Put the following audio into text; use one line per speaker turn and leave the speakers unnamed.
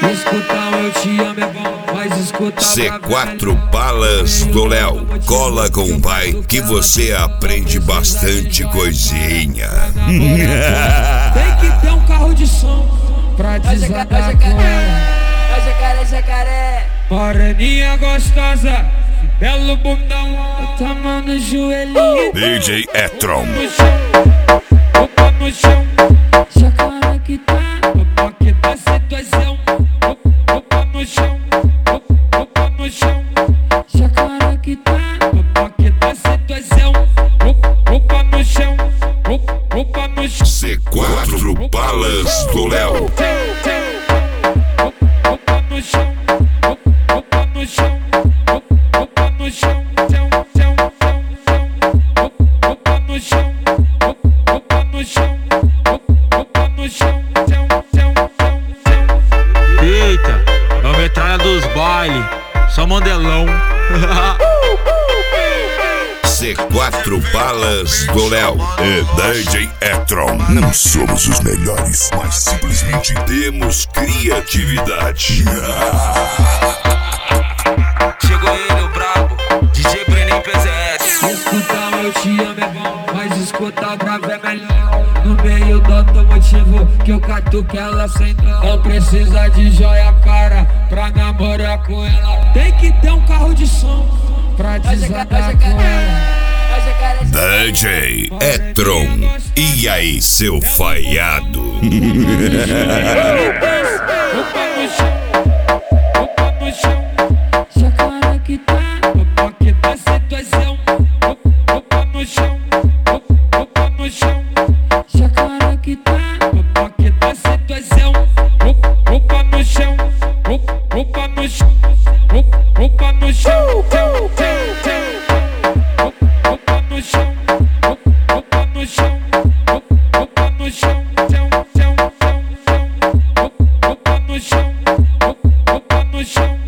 Escutar eu te amo é bom, mas escutar
C4 Balas do Léo. Cola com o pai que você aprende bastante coisinha.
Tem que ter um carro de som pra desatar com ela.
Jacaré, jacaré.
Moreninha gostosa, belo bundão, tá mão no joelhinho.
DJ Etron.
No chão, opa no chão. Jacaré que tá, opa que tá situação. Opa no chão, opa no chão. Jacaré que tá, opa que tá situação. Opa no chão, opa no chão.
C4 Balas do Léo.
Opa no chão, opa no chão. Opa no chão, opa no chão, opa no chão, opa no chão.
Eita, é a metralha dos bailes, só mandelão.
C4 Balas do Léo e DJ Etron. Não somos os melhores, mas simplesmente temos criatividade.
Chegou ele, o brabo, DJ Brenin PZS.
Escutar eu te amo é bom, mas escutar bravo é melhor. No meio do automotivo que eu catuco ela sem dó. Não precisa de joia cara pra namorar com ela. Tem que ter um carro de som pra desatar com ela.
DJ Etron. E aí, seu falhado?
Opa no chão, opa no chão. Jacaré que tá, opa que tá situação. Opa no chão, opa no chão. Jacaré que tá, opa que tá situação. Opa no chão, opa no chão. Opa no chão, opa no chão, opa no chão, opa no chão, opa no chão, opa no chão.